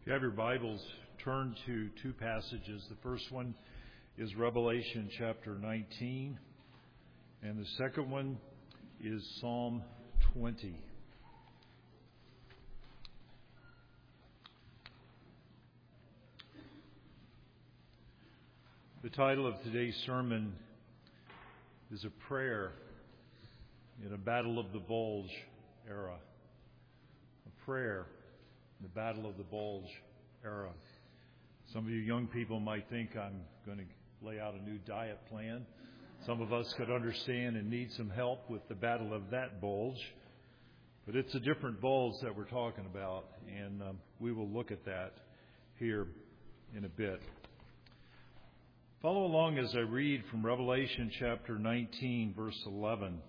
you have your Bibles, turn to two passages. The first one is Revelation chapter 19, and the second one is Psalm 20. The title of today's sermon is a prayer in a Battle of the Bulge era. A prayer in the Battle of the Bulge era. Some of you young people might think I'm going to lay out a new diet plan. Some of us could understand and need some help with the battle of that bulge. But it's a different bulge that we're talking about, and we will look at that here in a bit. Follow along as I read from Revelation chapter 19, verse 11.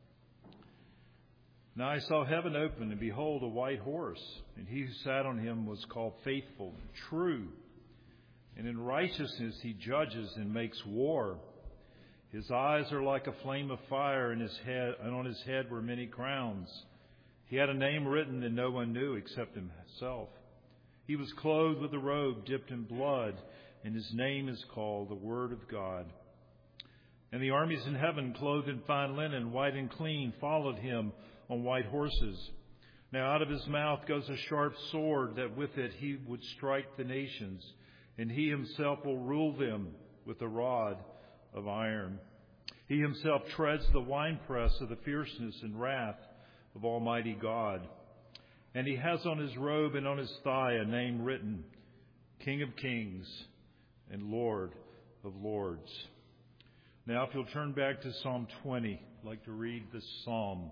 Now I saw heaven open, and behold, a white horse, and he who sat on him was called Faithful and True, and in righteousness he judges and makes war. His eyes are like a flame of fire, and on his head were many crowns. He had a name written that no one knew except himself. He was clothed with a robe dipped in blood, and his name is called the Word of God. And the armies in heaven, clothed in fine linen, white and clean, followed him on white horses. Now out of his mouth goes a sharp sword, that with it he would strike the nations, and he himself will rule them with a rod of iron. He himself treads the winepress of the fierceness and wrath of Almighty God. And he has on his robe and on his thigh a name written, King of Kings and Lord of Lords. Now, if you'll turn back to Psalm 20, I'd like to read this psalm.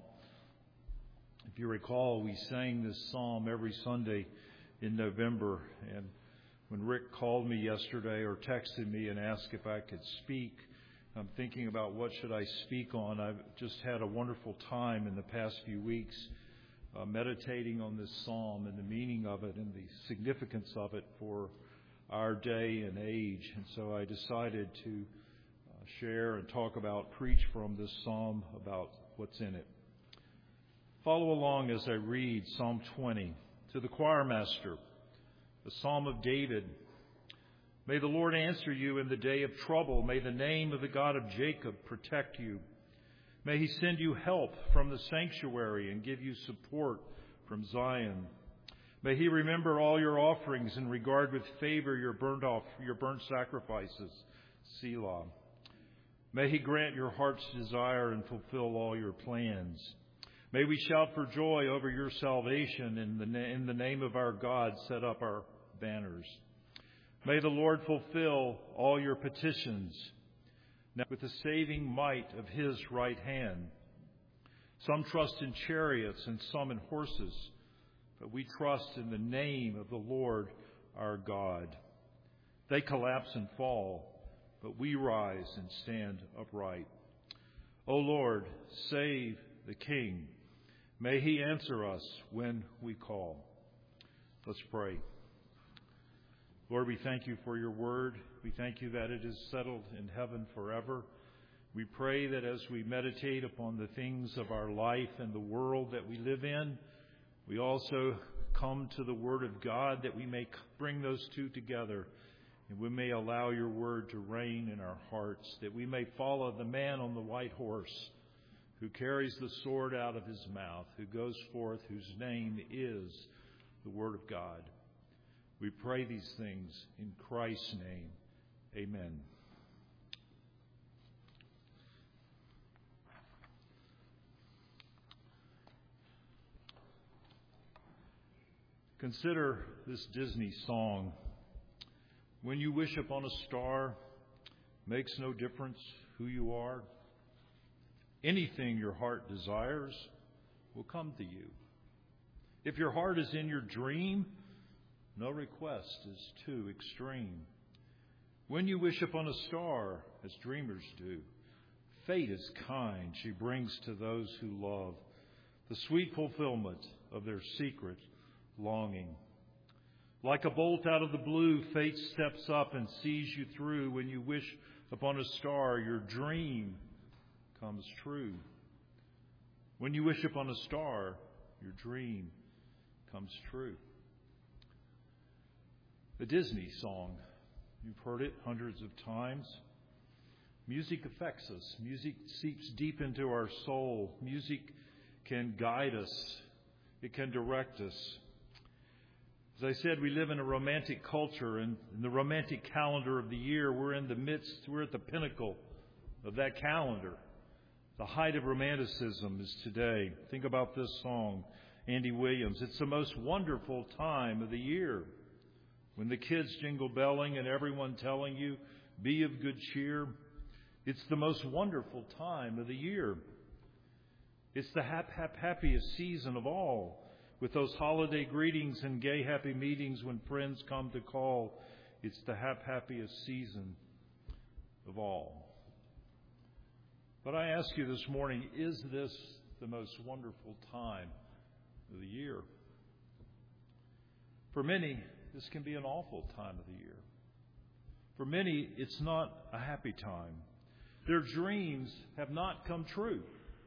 If you recall, we sang this psalm every Sunday in November, and when Rick called me yesterday or texted me and asked if I could speak, I'm thinking about what should I speak on. I've just had a wonderful time in the past few weeks meditating on this psalm and the meaning of it and the significance of it for our day and age. And so I decided to share and preach from this psalm about what's in it. Follow along as I read Psalm 20. To the choir master, the Psalm of David. May the Lord answer you in the day of trouble. May the name of the God of Jacob protect you. May he send you help from the sanctuary and give you support from Zion. May he remember all your offerings and regard with favor your burnt sacrifices. Selah. May he grant your heart's desire and fulfill all your plans. May we shout for joy over your salvation, in the name of our God set up our banners. May the Lord fulfill all your petitions now with the saving might of his right hand. Some trust in chariots and some in horses, but we trust in the name of the Lord our God. They collapse and fall, but we rise and stand upright. O Lord, save the King. May he answer us when we call. Let's pray. Lord, we thank you for your word. We thank you that it is settled in heaven forever. We pray that as we meditate upon the things of our life and the world that we live in, we also come to the Word of God, that we may bring those two together, and we may allow your word to reign in our hearts, that we may follow the man on the white horse who carries the sword out of his mouth, who goes forth, whose name is the Word of God. We pray these things in Christ's name. Amen. Consider this Disney song. When you wish upon a star, makes no difference who you are. Anything your heart desires will come to you. If your heart is in your dream, no request is too extreme. When you wish upon a star, as dreamers do, fate is kind. She brings to those who love the sweet fulfillment of their secret longing. Like a bolt out of the blue, fate steps up and sees you through. When you wish upon a star, your dream comes true. When you wish upon a star, your dream comes true. a Disney song. You've heard it hundreds of times. Music affects us. Music seeps deep into our soul. Music can guide us. It can direct us. As I said, we live in a romantic culture, and in the romantic calendar of the year, we're at the pinnacle of that calendar. The height of romanticism is today. Think about this song, Andy Williams. It's the most wonderful time of the year. When the kids jingle belling and everyone telling you, be of good cheer. It's the most wonderful time of the year. It's the happiest season of all. With those holiday greetings and gay happy meetings when friends come to call, it's the happiest season of all. But I ask you this morning, is this the most wonderful time of the year? For many, this can be an awful time of the year. For many, it's not a happy time. Their dreams have not come true.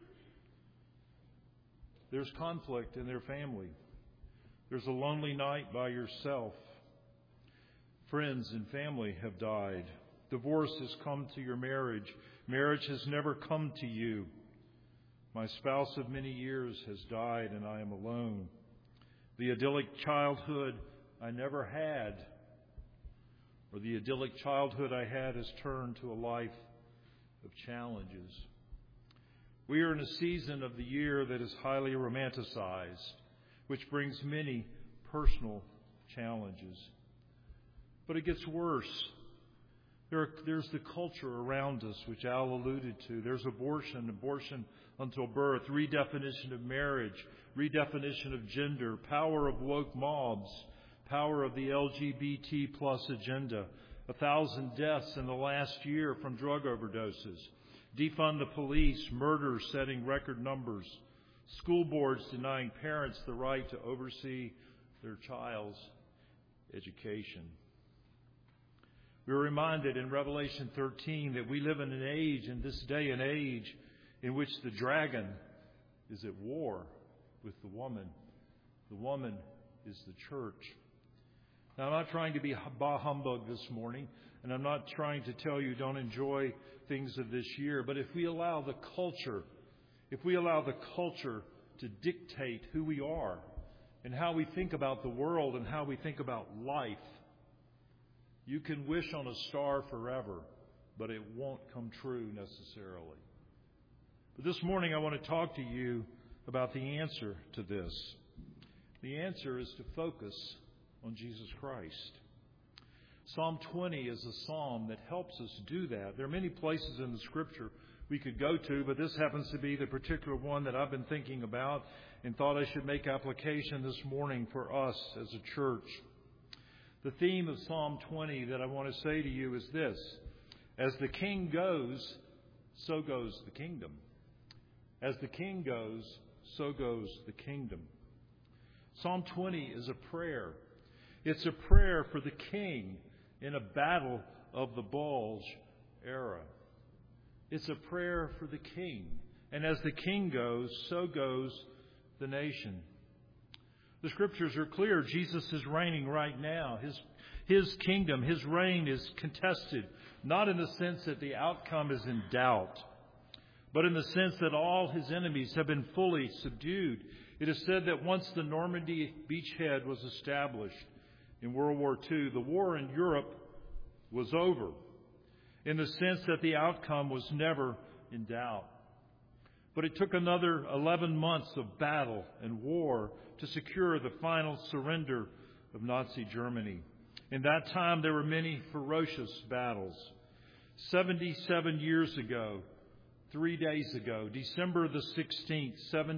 There's conflict in their family. There's a lonely night by yourself. Friends and family have died. Divorce has come to your marriage. Marriage has never come to you. My spouse of many years has died and I am alone. The idyllic childhood I never had, or the idyllic childhood I had, has turned to a life of challenges. We are in a season of the year that is highly romanticized, which brings many personal challenges. But it gets worse. There's the culture around us, which Al alluded to. There's abortion until birth, redefinition of marriage, redefinition of gender, power of woke mobs, power of the LGBT plus agenda, 1,000 deaths in the last year from drug overdoses, defund the police, murders setting record numbers, school boards denying parents the right to oversee their child's education. We are reminded in Revelation 13 that we live in an age, in this day and age, in which the dragon is at war with the woman. The woman is the church. Now, I'm not trying to be bah humbug this morning, and I'm not trying to tell you don't enjoy things of this year, but if we allow the culture to dictate who we are and how we think about the world and how we think about life, you can wish on a star forever, but it won't come true necessarily. But this morning I want to talk to you about the answer to this. The answer is to focus on Jesus Christ. Psalm 20 is a psalm that helps us do that. There are many places in the Scripture we could go to, but this happens to be the particular one that I've been thinking about and thought I should make application this morning for us as a church. The theme of Psalm 20 that I want to say to you is this: as the king goes, so goes the kingdom. As the king goes, so goes the kingdom. Psalm 20 is a prayer. It's a prayer for the king in a battle of the Bulge era. It's a prayer for the king. And as the king goes, so goes the nation. The Scriptures are clear. Jesus is reigning right now. His kingdom, His reign is contested, not in the sense that the outcome is in doubt, but in the sense that all His enemies have been fully subdued. It is said that once the Normandy beachhead was established in World War II, the war in Europe was over, in the sense that the outcome was never in doubt. But it took another 11 months of battle and war to secure the final surrender of Nazi Germany. In that time, there were many ferocious battles. 77 years ago, 3 days ago, December the 16th,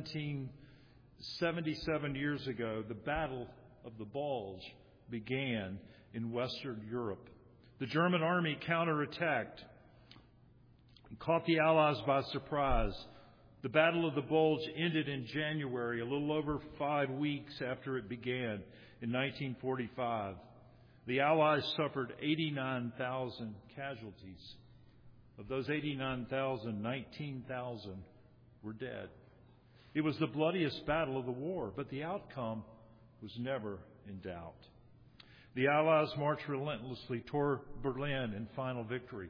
77 years ago, the Battle of the Bulge began in Western Europe. The German army counterattacked and caught the Allies by surprise. The Battle of the Bulge ended in January, a little over 5 weeks after it began in 1945. The Allies suffered 89,000 casualties. Of those 89,000, 19,000 were dead. It was the bloodiest battle of the war, but the outcome was never in doubt. The Allies marched relentlessly toward Berlin in final victory.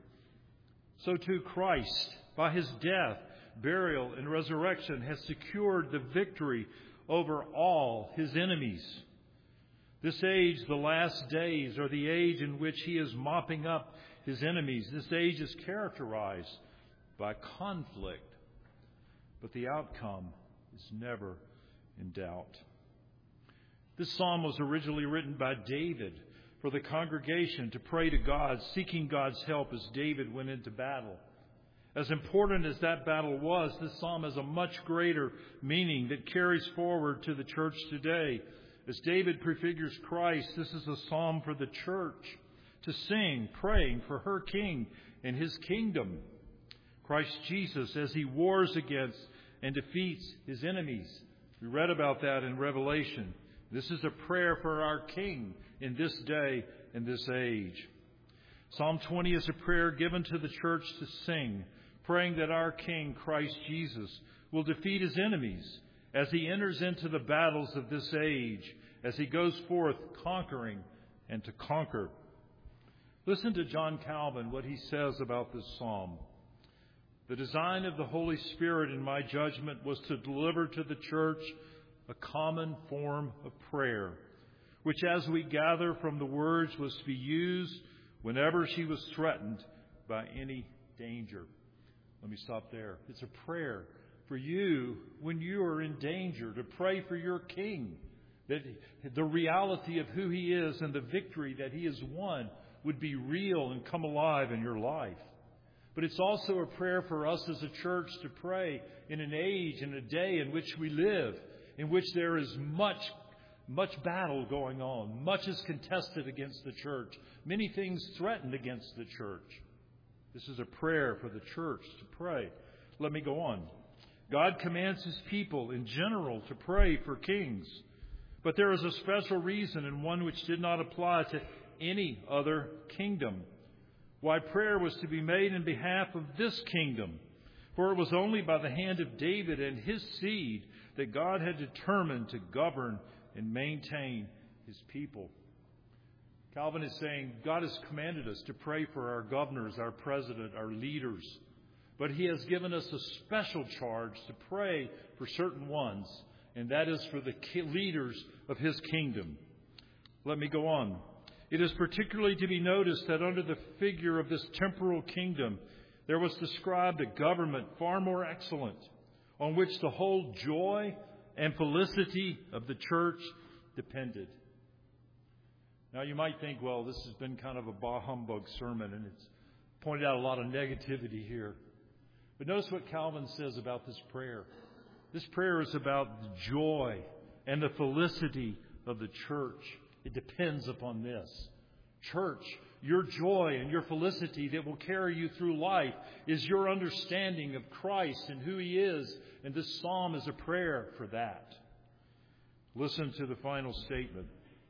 So too Christ, by his death, burial, and resurrection, has secured the victory over all his enemies. This age, the last days, are the age in which he is mopping up his enemies. This age is characterized by conflict, but the outcome is never in doubt. This psalm was originally written by David for the congregation to pray to God, seeking God's help as David went into battle. As important as that battle was, this psalm has a much greater meaning that carries forward to the church today. As David prefigures Christ, this is a psalm for the church to sing, praying for her king and his kingdom. Christ Jesus, as he wars against and defeats his enemies. We read about that in Revelation. This is a prayer for our King in this day and this age. Psalm 20 is a prayer given to the church to sing, praying that our King, Christ Jesus, will defeat his enemies as he enters into the battles of this age, as he goes forth conquering and to conquer. Listen to John Calvin, what he says about this psalm. The design of the Holy Spirit, in my judgment, was to deliver to the church a common form of prayer, which as we gather from the words was to be used whenever she was threatened by any danger. Let me stop there. It's a prayer for you when you are in danger, to pray for your King, that the reality of who he is and the victory that he has won would be real and come alive in your life. But it's also a prayer for us as a church to pray in an age and a day in which we live, in which there is much battle going on. Much is contested against the church. Many things threatened against the church. This is a prayer for the church to pray. Let me go on. God commands his people in general to pray for kings. But there is a special reason, and one which did not apply to any other kingdom, why prayer was to be made in behalf of this kingdom. For it was only by the hand of David and his seed that God had determined to govern and maintain his people. Calvin is saying God has commanded us to pray for our governors, our president, our leaders. But he has given us a special charge to pray for certain ones, and that is for the leaders of his kingdom. Let me go on. It is particularly to be noticed that under the figure of this temporal kingdom, there was described a government far more excellent, on which the whole joy and felicity of the church depended. Now you might think, well, this has been kind of a bah humbug sermon, and it's pointed out a lot of negativity here. But notice what Calvin says about this prayer. This prayer is about the joy and the felicity of the church. It depends upon this. Church, your joy and your felicity that will carry you through life is your understanding of Christ and who he is. And this psalm is a prayer for that. Listen to the final statement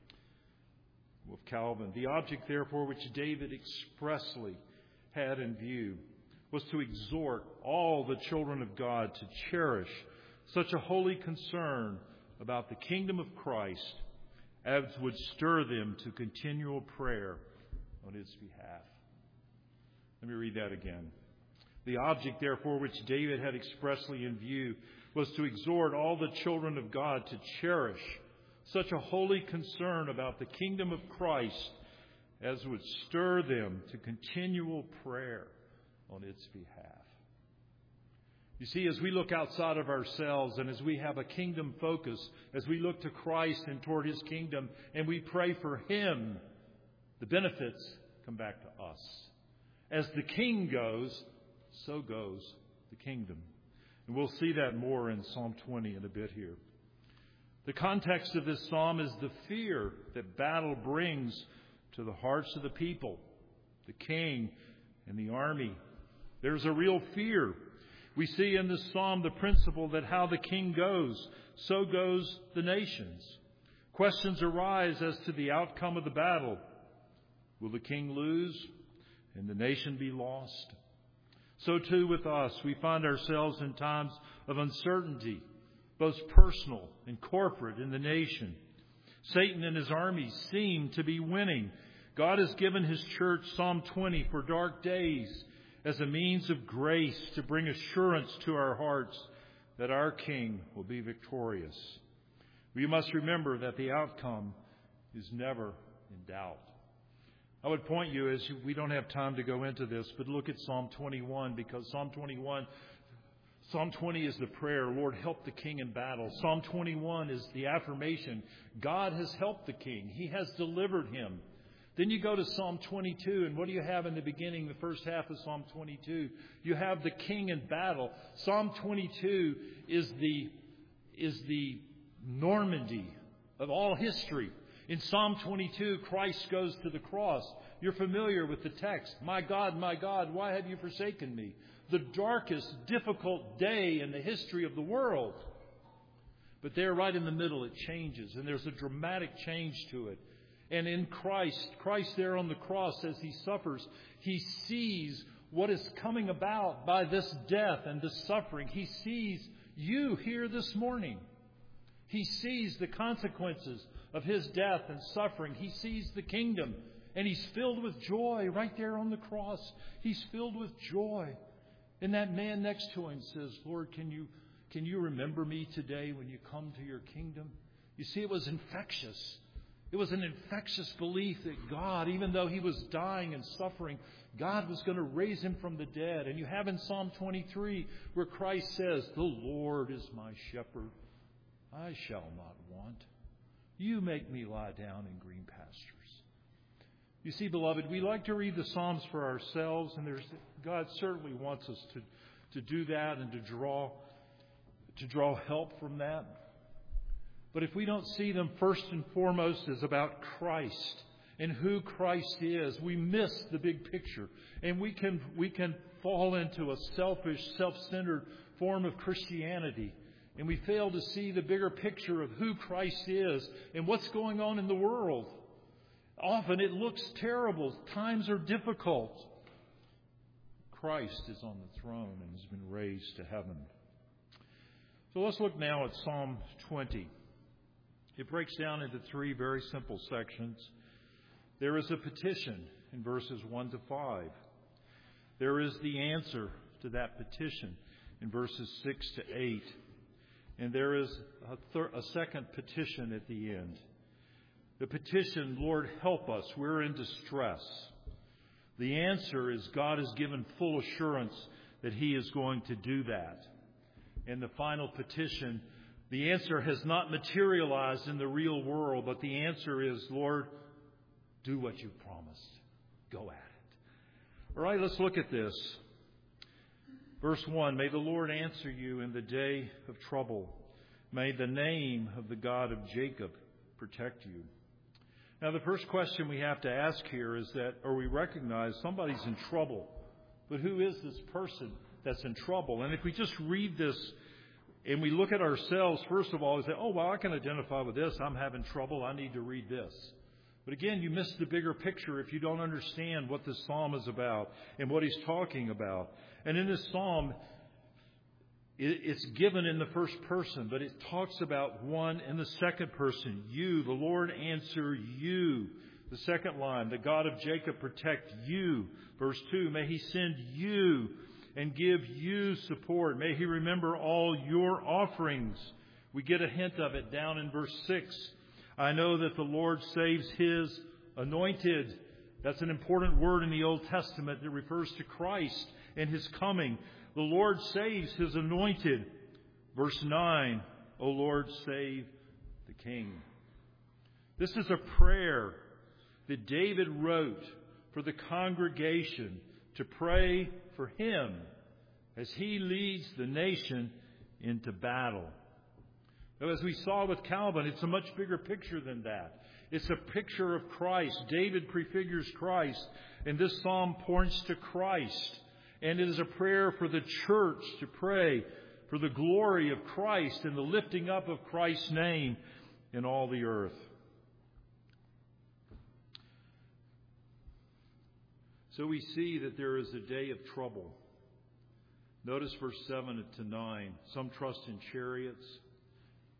of Calvin. The object, therefore, which David expressly had in view was to exhort all the children of God to cherish such a holy concern about the kingdom of Christ as would stir them to continual prayer on its behalf. Let me read that again. The object, therefore, which David had expressly in view was to exhort all the children of God to cherish such a holy concern about the kingdom of Christ as would stir them to continual prayer on its behalf. You see, as we look outside of ourselves and as we have a kingdom focus, as we look to Christ and toward his kingdom and we pray for him, the benefits come back to us. As the king goes, so goes the kingdom. And we'll see that more in Psalm 20 in a bit here. The context of this psalm is the fear that battle brings to the hearts of the people, the king and the army. There's a real fear. We see in this psalm the principle that how the king goes, so goes the nations. Questions arise as to the outcome of the battle. Will the king lose and the nation be lost? So too with us, we find ourselves in times of uncertainty, both personal and corporate in the nation. Satan and his armies seem to be winning. God has given His church Psalm 20 for dark days as a means of grace to bring assurance to our hearts that our King will be victorious. We must remember that the outcome is never in doubt. I would point you, as we don't have time to go into this, but look at Psalm 21, because Psalm 20 is the prayer, Lord, help the king in battle. Psalm 21 is the affirmation, God has helped the king. He has delivered him. Then you go to Psalm 22, and what do you have in the beginning, the first half of Psalm 22? You have the king in battle. Psalm 22 is the Normandy of all history. In Psalm 22, Christ goes to the cross. You're familiar with the text. My God, why have you forsaken me? The darkest, difficult day in the history of the world. But there, right in the middle, it changes, and there's a dramatic change to it. And in Christ there on the cross, as He suffers, He sees what is coming about by this death and this suffering. He sees you here this morning. He sees the consequences of His death and suffering. He sees the kingdom, and He's filled with joy right there on the cross. He's filled with joy. And that man next to Him says, Lord, can you remember me today when you come to your kingdom? You see, it was infectious. It was an infectious belief that God, even though He was dying and suffering, God was going to raise Him from the dead. And you have in Psalm 23 where Christ says, the Lord is my shepherd. I shall not want. You make me lie down in green pastures. You see, beloved, we like to read the Psalms for ourselves, and God certainly wants us to do that and to draw help from that. But if we don't see them first and foremost as about Christ and who Christ is, we miss the big picture. And we can fall into a selfish, self-centered form of Christianity. And we fail to see the bigger picture of who Christ is and what's going on in the world. Often it looks terrible. Times are difficult. Christ is on the throne and has been raised to heaven. So let's look now at Psalm 20. It breaks down into three very simple sections. There is a petition in verses 1 to 5. There is the answer to that petition in verses 6 to 8. And there is a second petition at the end. The petition, Lord, help us. We're in distress. The answer is God has given full assurance that He is going to do that. And the final petition, the answer has not materialized in the real world, but the answer is, Lord, do what you promised. Go at it. All right, let's look at this. Verse 1, may the Lord answer you in the day of trouble. May the name of the God of Jacob protect you. Now, the first question we have to ask here is that, or we recognize somebody's in trouble. But who is this person that's in trouble? And if we just read this and we look at ourselves, first of all, we say, oh, well, I can identify with this. I'm having trouble. I need to read this. But again, you miss the bigger picture if you don't understand what this psalm is about and what he's talking about. And in this psalm, it's given in the first person, but it talks about one in the second person. You, the Lord, answer you. The second line, the God of Jacob protect you. Verse 2, may He send you and give you support. May He remember all your offerings. We get a hint of it down in verse 6. I know that the Lord saves His anointed. That's an important word in the Old Testament that refers to Christ and His coming. The Lord saves His anointed. Verse 9, O Lord, save the King. This is a prayer that David wrote for the congregation to pray for him as he leads the nation into battle. Now, as we saw with Calvin, it's a much bigger picture than that. It's a picture of Christ. David prefigures Christ, and this psalm points to Christ. And it is a prayer for the church to pray for the glory of Christ and the lifting up of Christ's name in all the earth. So we see that there is a day of trouble. Notice verse 7 to 9. Some trust in chariots,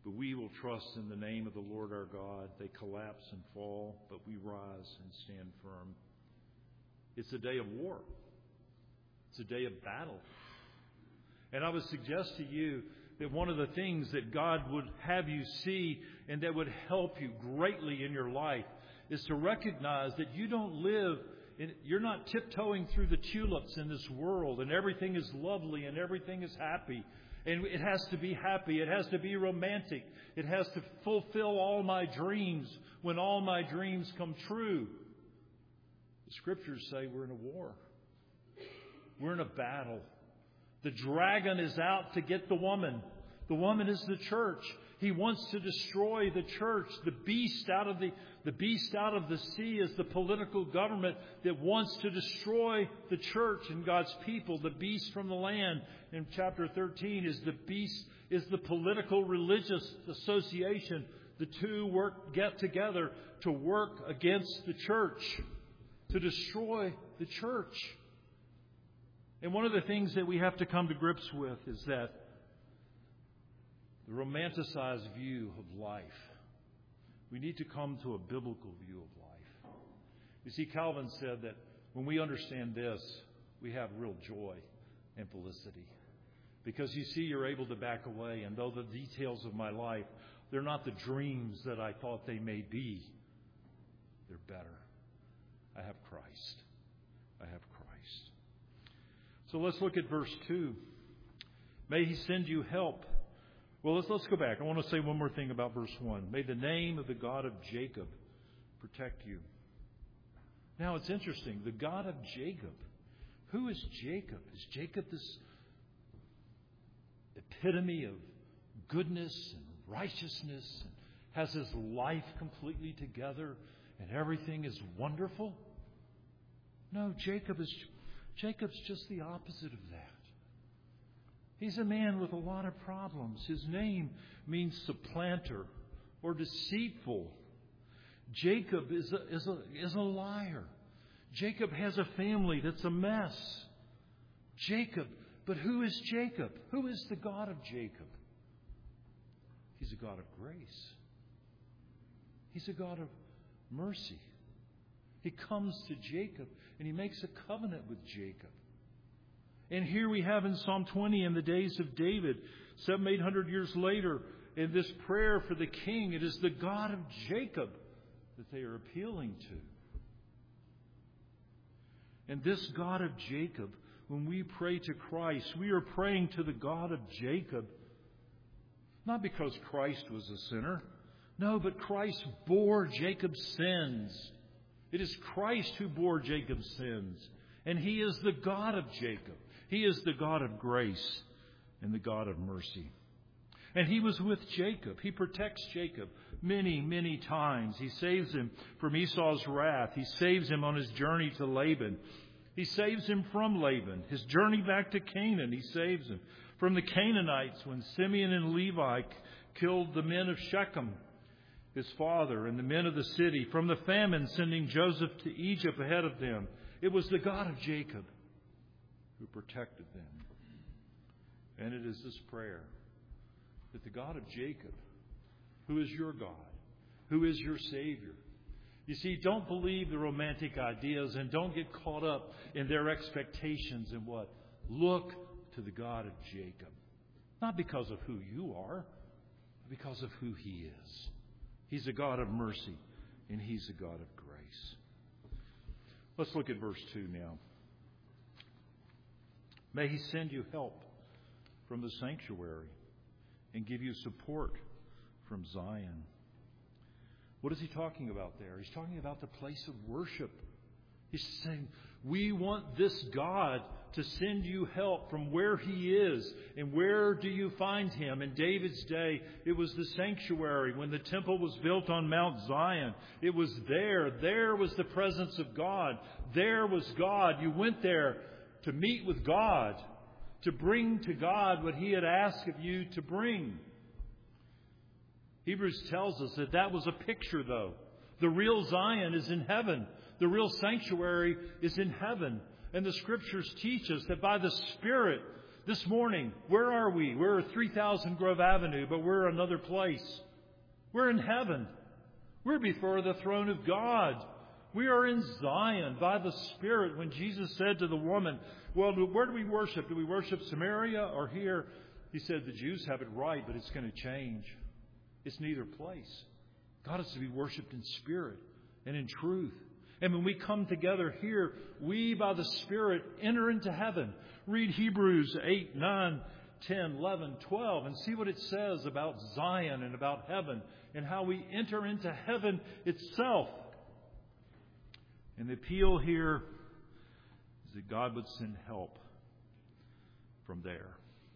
But we will trust in the name of the Lord our God. They collapse and fall, but we rise and stand firm. It's a day of war. It's a day of battle. And I would suggest to you that one of the things that God would have you see and that would help you greatly in your life is to recognize that you don't live, you're not tiptoeing through the tulips in this world and everything is lovely and everything is happy. And it has to be happy. It has to be romantic. It has to fulfill all my dreams when all my dreams come true. The Scriptures say we're in a war. We're in a battle. The dragon is out to get the woman. The woman is the church. He wants to destroy the church. The beast out of the sea is the political government that wants to destroy the church and God's people. The beast from the land in chapter 13 is the beast, is the political religious association. The two get together to work against the church, to destroy the church. And one of the things that we have to come to grips with is that the romanticized view of life. We need to come to a biblical view of life. You see, Calvin said that when we understand this, we have real joy and felicity. Because you see, you're able to back away, and though the details of my life, they're not the dreams that I thought they may be, they're better. I have Christ. I have Christ. So let's look at verse 2. May He send you help. Well, let's go back. I want to say one more thing about verse 1. May the name of the God of Jacob protect you. Now, it's interesting. The God of Jacob. Who is Jacob? Is Jacob this epitome of goodness and righteousness and has his life completely together and everything is wonderful? No, Jacob's just the opposite of that. He's a man with a lot of problems. His name means supplanter or deceitful. Jacob is a liar. Jacob has a family that's a mess. Jacob, but who is Jacob? Who is the God of Jacob? He's a God of grace. He's a God of mercy. He comes to Jacob and he makes a covenant with Jacob. And here we have in Psalm 20 in the days of David, 700-800 years later, in this prayer for the king, it is the God of Jacob that they are appealing to. And this God of Jacob, when we pray to Christ, we are praying to the God of Jacob. Not because Christ was a sinner. No, but Christ bore Jacob's sins. It is Christ who bore Jacob's sins. And He is the God of Jacob. He is the God of grace and the God of mercy. And He was with Jacob. He protects Jacob many, many times. He saves him from Esau's wrath. He saves him on his journey to Laban. He saves him from Laban. His journey back to Canaan, He saves him. From the Canaanites, when Simeon and Levi killed the men of Shechem, his father, and the men of the city. From the famine, sending Joseph to Egypt ahead of them. It was the God of Jacob who protected them. And it is this prayer that the God of Jacob, who is your God, who is your Savior. You see, don't believe the romantic ideas and don't get caught up in their expectations and what? Look to the God of Jacob. Not because of who you are, but because of who He is. He's a God of mercy and He's a God of grace. Let's look at verse 2 now. May He send you help from the sanctuary and give you support from Zion. What is He talking about there? He's talking about the place of worship. He's saying, we want this God to send you help from where He is. And where do you find Him? In David's day, it was the sanctuary. When the temple was built on Mount Zion, it was there. There was the presence of God. There was God. You went there to meet with God, to bring to God what He had asked of you to bring. Hebrews tells us that was a picture, though. The real Zion is in heaven. The real sanctuary is in heaven. And the Scriptures teach us that by the Spirit, This morning, where are we? We're at 3000 Grove Avenue, but we're another place. We're in heaven. We're before the throne of God. We are in Zion by the Spirit. When Jesus said to the woman, well, where do we worship? Do we worship Samaria or here? He said, the Jews have it right, but it's going to change. It's neither place. God is to be worshipped in spirit and in truth. And when we come together here, we, by the Spirit, enter into heaven. Read Hebrews 8, 9, 10, 11, 12, and see what it says about Zion and about heaven and how we enter into heaven itself. And the appeal here is that God would send help from there.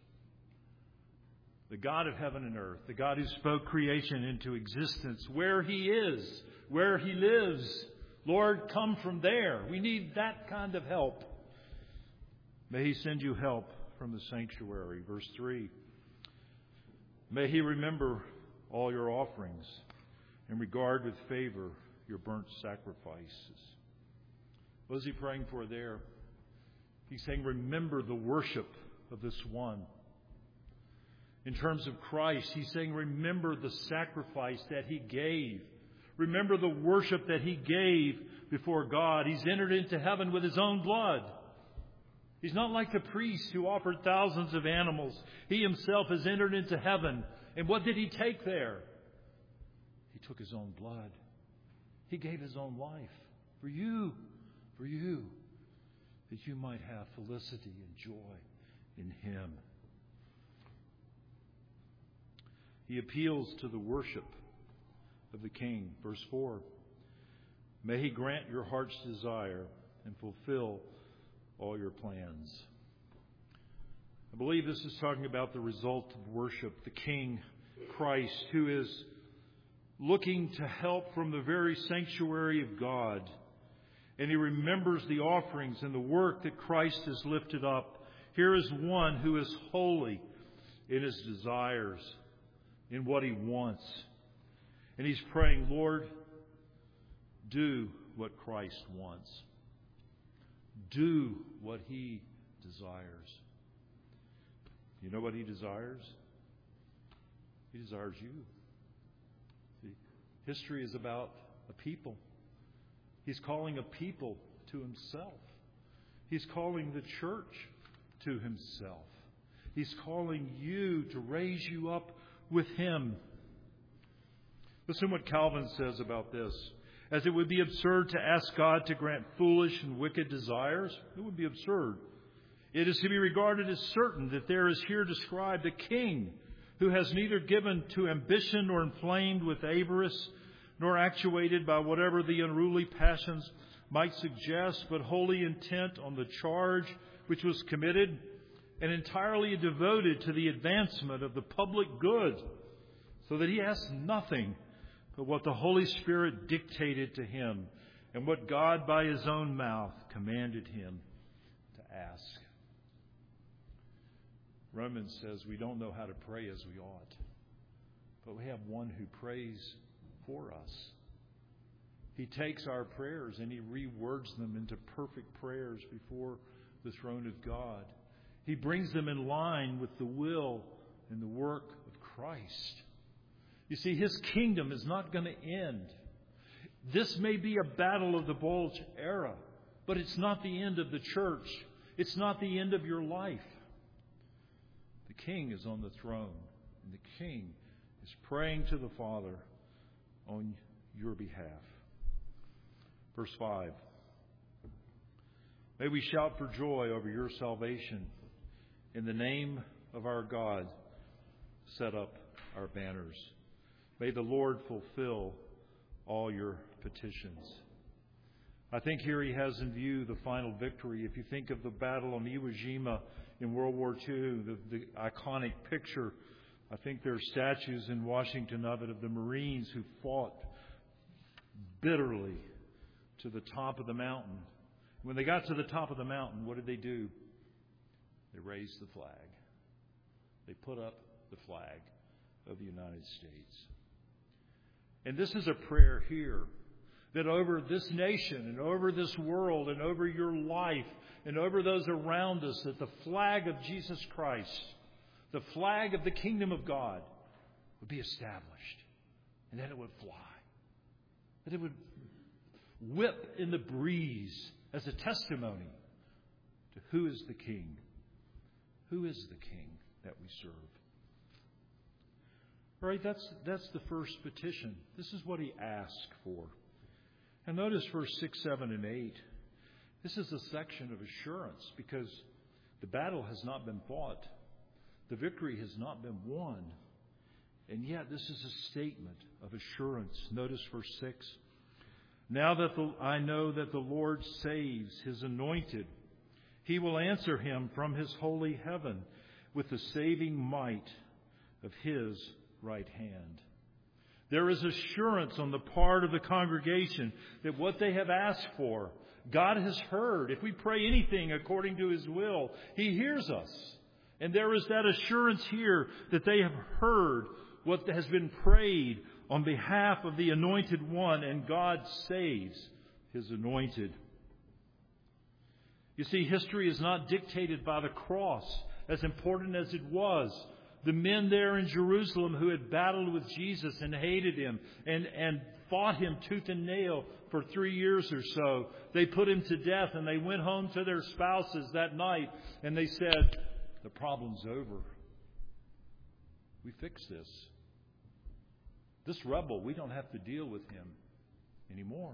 The God of heaven and earth, the God who spoke creation into existence, where He is, where He lives. Lord, come from there. We need that kind of help. May He send you help from the sanctuary. Verse 3. May He remember all your offerings and regard with favor your burnt sacrifices. What is He praying for there? He's saying, remember the worship of this one. In terms of Christ, He's saying, remember the sacrifice that He gave. Remember the worship that He gave before God. He's entered into heaven with His own blood. He's not like the priests who offered thousands of animals. He Himself has entered into heaven. And what did He take there? He took His own blood. He gave His own life for you, that you might have felicity and joy in Him. He appeals to the worship of the King. Verse 4. May He grant your heart's desire and fulfill all your plans. I believe this is talking about the result of worship, the King, Christ, who is looking to help from the very sanctuary of God. And He remembers the offerings and the work that Christ has lifted up. Here is one who is holy in his desires, in what he wants. And he's praying, Lord, do what Christ wants. Do what He desires. You know what He desires? He desires you. See, history is about a people. He's calling a people to Himself. He's calling the church to Himself. He's calling you to raise you up with Him. Listen what Calvin says about this. As it would be absurd to ask God to grant foolish and wicked desires, it would be absurd. It is to be regarded as certain that there is here described a king who has neither given to ambition nor inflamed with avarice, nor actuated by whatever the unruly passions might suggest, but wholly intent on the charge which was committed and entirely devoted to the advancement of the public good, so that he asked nothing but what the Holy Spirit dictated to him and what God by His own mouth commanded him to ask. Romans says we don't know how to pray as we ought, but we have one who prays for us. He takes our prayers and He rewords them into perfect prayers before the throne of God. He brings them in line with the will and the work of Christ. You see, His kingdom is not going to end. This may be a battle of the Bulge era, but it's not the end of the church. It's not the end of your life. The King is on the throne, and the King is praying to the Father on your behalf. Verse 5. May we shout for joy over your salvation. In the name of our God, set up our banners. May the Lord fulfill all your petitions. I think here He has in view the final victory. If you think of the battle on Iwo Jima in World War II, the iconic picture, I think there are statues in Washington of it, of the Marines who fought bitterly to the top of the mountain. When they got to the top of the mountain, what did they do? They raised the flag. They put up the flag of the United States. And this is a prayer here that over this nation and over this world and over your life and over those around us, that the flag of Jesus Christ, the flag of the kingdom of God, would be established, and that it would fly, that it would whip in the breeze as a testimony to who is the King. Who is the King that we serve? All right, that's the first petition. This is what he asked for. And notice verse 6, 7, and 8. This is a section of assurance because the battle has not been fought. The victory has not been won. And yet this is a statement of assurance. Notice verse 6. Now that I know that the Lord saves His anointed, He will answer him from His holy heaven with the saving might of His right hand. There is assurance on the part of the congregation that what they have asked for, God has heard. If we pray anything according to His will, He hears us. And there is that assurance here that they have heard what has been prayed on behalf of the Anointed One, and God saves His anointed. You see, history is not dictated by the cross, as important as it was. The men there in Jerusalem who had battled with Jesus and hated Him and fought Him tooth and nail for 3 years or so, they put Him to death and they went home to their spouses that night and they said, the problem's over. We fixed this. This rebel, we don't have to deal with him anymore.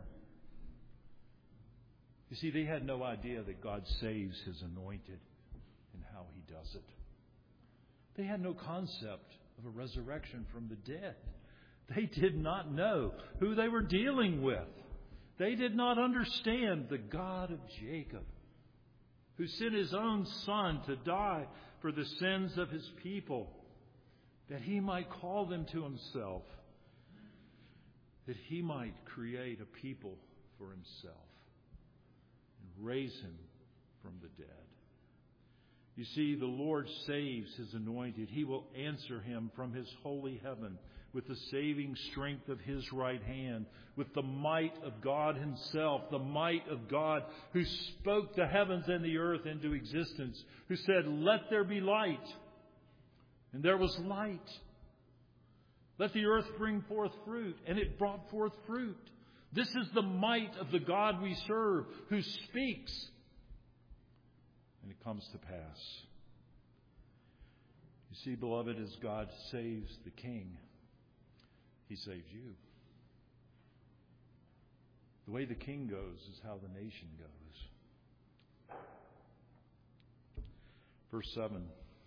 You see, they had no idea that God saves His anointed and how He does it. They had no concept of a resurrection from the dead. They did not know who they were dealing with. They did not understand the God of Jacob, who sent His own Son to die for the sins of His people, that He might call them to Himself, that He might create a people for Himself and raise Him from the dead. You see, the Lord saves His anointed. He will answer him from His holy heaven with the saving strength of His right hand, with the might of God Himself, the might of God who spoke the heavens and the earth into existence, who said, "Let there be light." And there was light. Let the earth bring forth fruit. And it brought forth fruit. This is the might of the God we serve, who speaks, and it comes to pass. You see, beloved, as God saves the king, He saves you. The way the king goes is how the nation goes. Verse 7.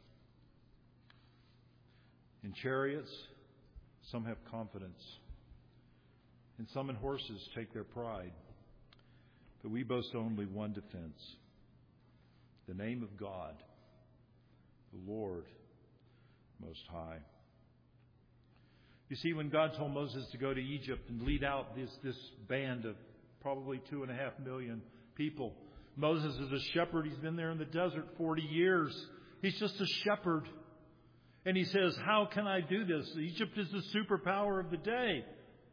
In chariots, some have confidence, and some in horses take their pride. But we boast only one defense: the name of God, the Lord Most High. You see, when God told Moses to go to Egypt and lead out this band of probably 2.5 million people, Moses is a shepherd. He's been there in the desert 40 years. He's just a shepherd. And he says, how can I do this? Egypt is the superpower of the day.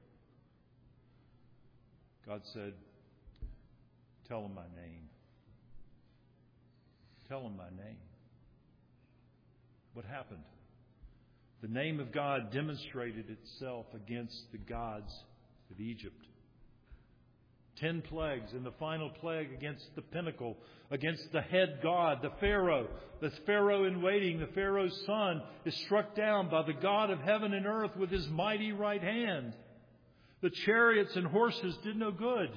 God said, tell them my name. Tell them my name. What happened? The name of God demonstrated itself against the gods of Egypt. 10 plagues, and the final plague against the pinnacle, against the head god, the Pharaoh. The Pharaoh in waiting, the Pharaoh's son, is struck down by the God of heaven and earth with His mighty right hand. The chariots and horses did no good.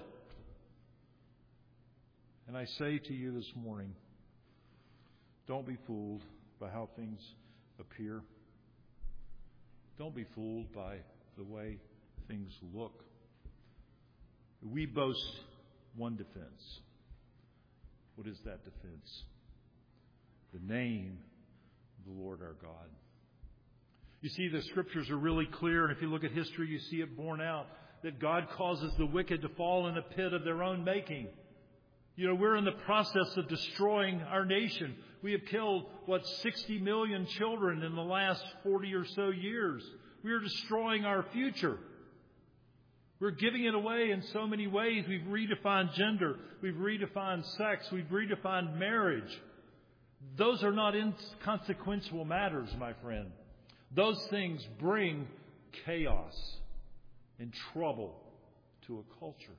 And I say to you this morning, don't be fooled by how things appear. Don't be fooled by the way things look. We boast one defense. What is that defense? The name of the Lord our God. You see, the Scriptures are really clear, and if you look at history, you see it borne out, that God causes the wicked to fall in a pit of their own making. You know, we're in the process of destroying our nation. We have killed, 60 million children in the last 40 or so years. We are destroying our future. We're giving it away in so many ways. We've redefined gender. We've redefined sex. We've redefined marriage. Those are not inconsequential matters, my friend. Those things bring chaos and trouble to a culture.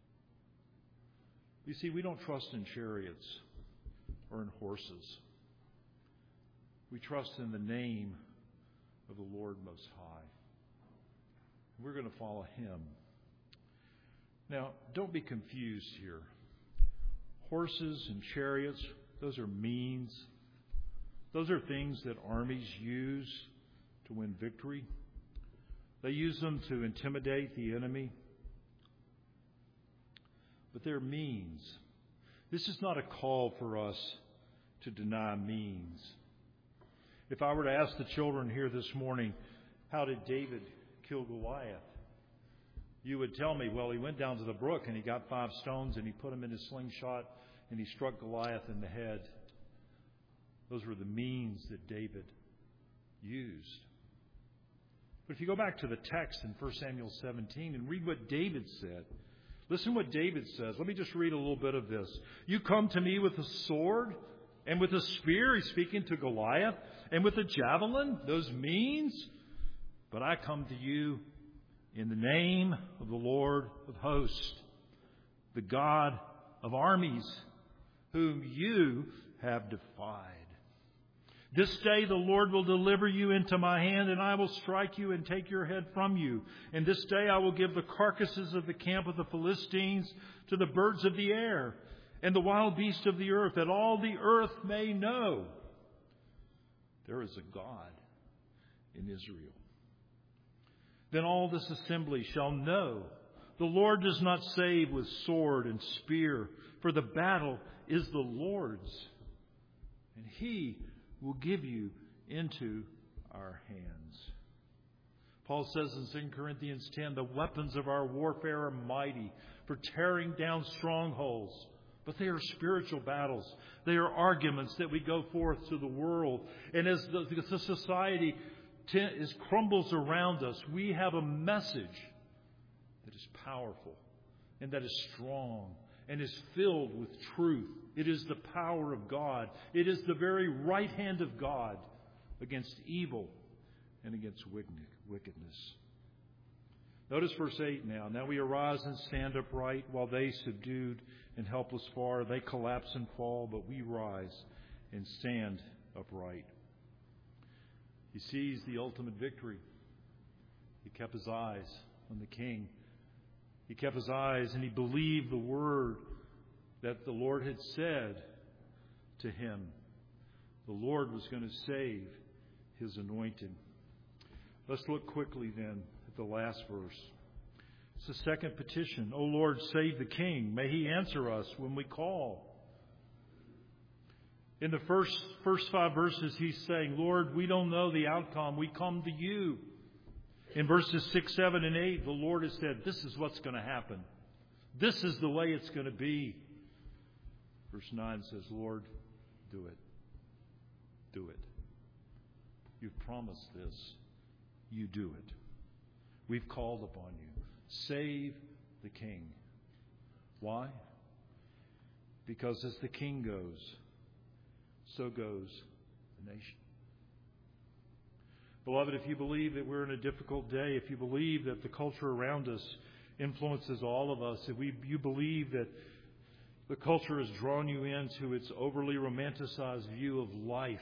You see, we don't trust in chariots or in horses. We trust in the name of the Lord Most High. We're going to follow Him. Now, don't be confused here. Horses and chariots, those are means. Those are things that armies use to win victory. They use them to intimidate the enemy. But they're means. This is not a call for us to deny means. If I were to ask the children here this morning, how did David kill Goliath? You would tell me, well, he went down to the brook and he got 5 stones and he put them in his slingshot and he struck Goliath in the head. Those were the means that David used. But if you go back to the text in 1 Samuel 17 and read what David said, listen what David says. Let me just read a little bit of this. You come to me with a sword and with a spear, he's speaking to Goliath, and with a javelin, those means, but I come to you in the name of the Lord of hosts, the God of armies, whom you have defied. This day the Lord will deliver you into my hand, and I will strike you and take your head from you. And this day I will give the carcasses of the camp of the Philistines to the birds of the air and the wild beasts of the earth, that all the earth may know there is a God in Israel. Then all this assembly shall know the Lord does not save with sword and spear, for the battle is the Lord's, and He will give you into our hands. Paul says in 2 Corinthians 10, the weapons of our warfare are mighty for tearing down strongholds. But they are spiritual battles. They are arguments that we go forth to the world. And as the society crumbles around us, we have a message that is powerful and that is strong and is filled with truth. It is the power of God. It is the very right hand of God against evil and against wickedness. Notice verse 8 now. Now we arise and stand upright, while they, subdued and helpless far, they collapse and fall, but we rise and stand upright. He sees the ultimate victory. He kept his eyes on the King. He kept his eyes and he believed the word that the Lord had said to him. The Lord was going to save His anointed. Let's look quickly then at the last verse. It's the second petition. O Lord, save the King. May He answer us when we call. In the first 5 verses, he's saying, Lord, we don't know the outcome. We come to you. In verses 6, 7, and 8, the Lord has said, this is what's going to happen. This is the way it's going to be. Verse 9 says, Lord, do it. Do it. You've promised this. You do it. We've called upon you. Save the King. Why? Because as the King goes, so goes the nation. Beloved, if you believe that we're in a difficult day, if you believe that the culture around us influences all of us, if you believe that the culture has drawn you into its overly romanticized view of life,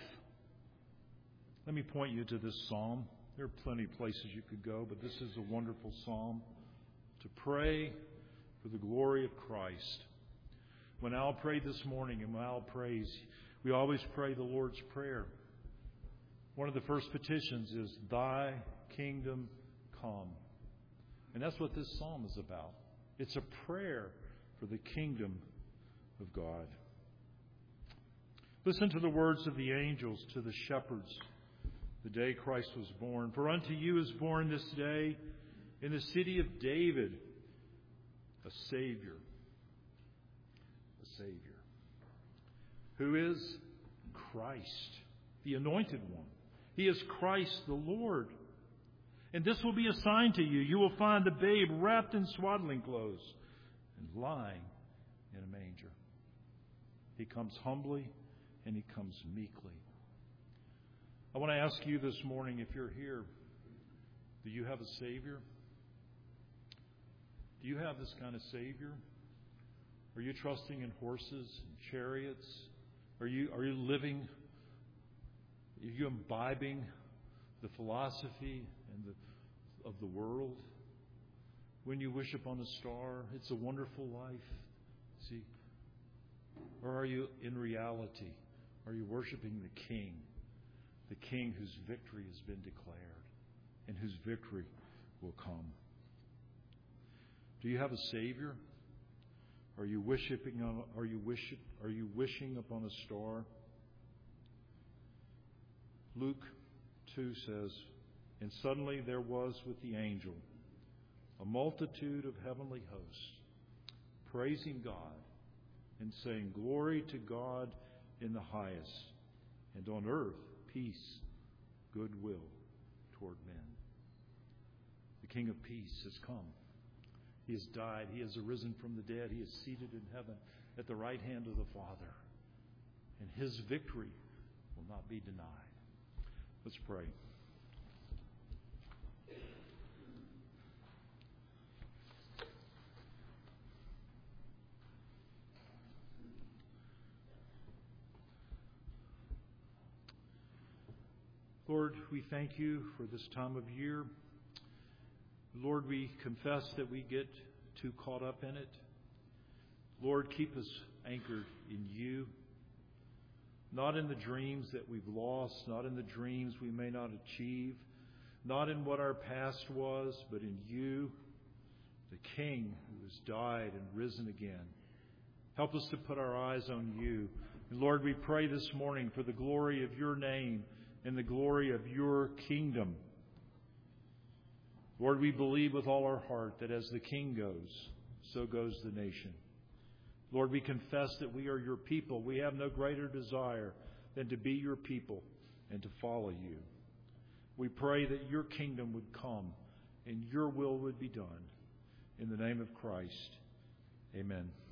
let me point you to this psalm. There are plenty of places you could go, but this is a wonderful psalm to pray for the glory of Christ. When Al prayed this morning, and when Al prays, we always pray the Lord's Prayer. One of the first petitions is, Thy kingdom come. And that's what this psalm is about. It's a prayer for the kingdom of God. Listen to the words of the angels to the shepherds the day Christ was born. For unto you is born this day in the city of David a Savior. A Savior. Who is Christ, the Anointed One. He is Christ the Lord. And this will be a sign to you. You will find the babe wrapped in swaddling clothes and lying in a manger. He comes humbly and he comes meekly. I want to ask you this morning, if you're here, do you have a Savior? Do you have this kind of Savior? Are you trusting in horses and chariots? Are you living? Are you imbibing the philosophy of the world? When you wish upon a star, it's a wonderful life. See? Or are you in reality? Are you worshiping the King whose victory has been declared and whose victory will come? Do you have a Savior? Are you wishing upon a star? Luke 2 says, "And suddenly there was with the angel a multitude of heavenly hosts, praising God and saying, 'Glory to God in the highest, and on earth peace, goodwill toward men.'" The King of Peace has come. He has died. He has arisen from the dead. He is seated in heaven at the right hand of the Father. And his victory will not be denied. Let's pray. Lord, we thank you for this time of year. Lord, we confess that we get too caught up in it. Lord, keep us anchored in you, not in the dreams that we've lost, not in the dreams we may not achieve, not in what our past was, but in you, the King who has died and risen again. Help us to put our eyes on you. And Lord, we pray this morning for the glory of your name and the glory of your kingdom. Lord, we believe with all our heart that as the King goes, so goes the nation. Lord, we confess that we are your people. We have no greater desire than to be your people and to follow you. We pray that your kingdom would come and your will would be done. In the name of Christ, amen.